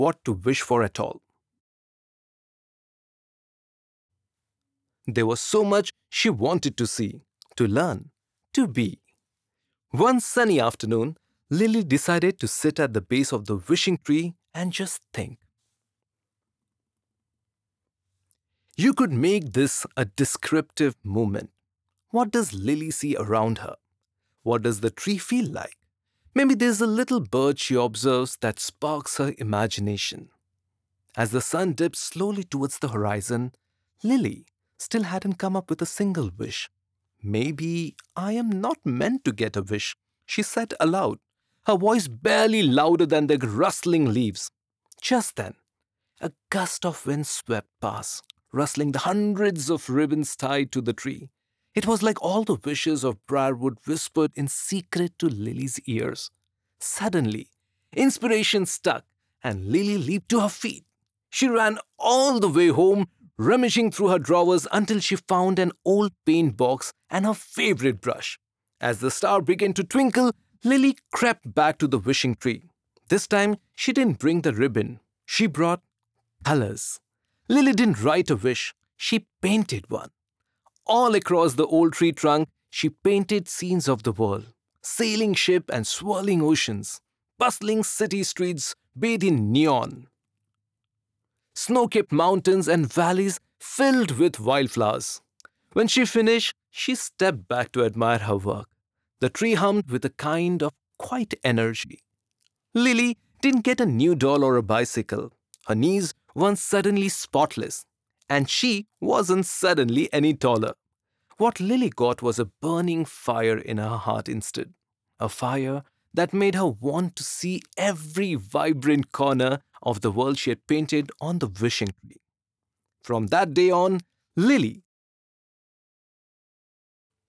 what to wish for at all. There was so much she wanted to see, to learn, to be. One sunny afternoon, Lily decided to sit at the base of the wishing tree and just think. You could make this a descriptive moment. What does Lily see around her? What does the tree feel like? Maybe there's a little bird she observes that sparks her imagination. As the sun dipped slowly towards the horizon, Lily still hadn't come up with a single wish. Maybe I am not meant to get a wish, she said aloud, her voice barely louder than the rustling leaves. Just then, a gust of wind swept past, rustling the hundreds of ribbons tied to the tree. It was like all the wishes of Briarwood whispered in secret to Lily's ears. Suddenly, inspiration struck, and Lily leaped to her feet. She ran all the way home, rummaging through her drawers until she found an old paint box and her favorite brush. As the star began to twinkle, Lily crept back to the wishing tree. This time, she didn't bring the ribbon. She brought colors. Lily didn't write a wish. She painted one. All across the old tree trunk, she painted scenes of the world. Sailing ship and swirling oceans. Bustling city streets bathed in neon. Snow-capped mountains and valleys filled with wildflowers. When she finished, she stepped back to admire her work. The tree hummed with a kind of quiet energy. Lily didn't get a new doll or a bicycle. Her knees weren't suddenly spotless, and she wasn't suddenly any taller. What Lily got was a burning fire in her heart instead. A fire that made her want to see every vibrant corner of the world she had painted on the wishing tree. From that day on, Lily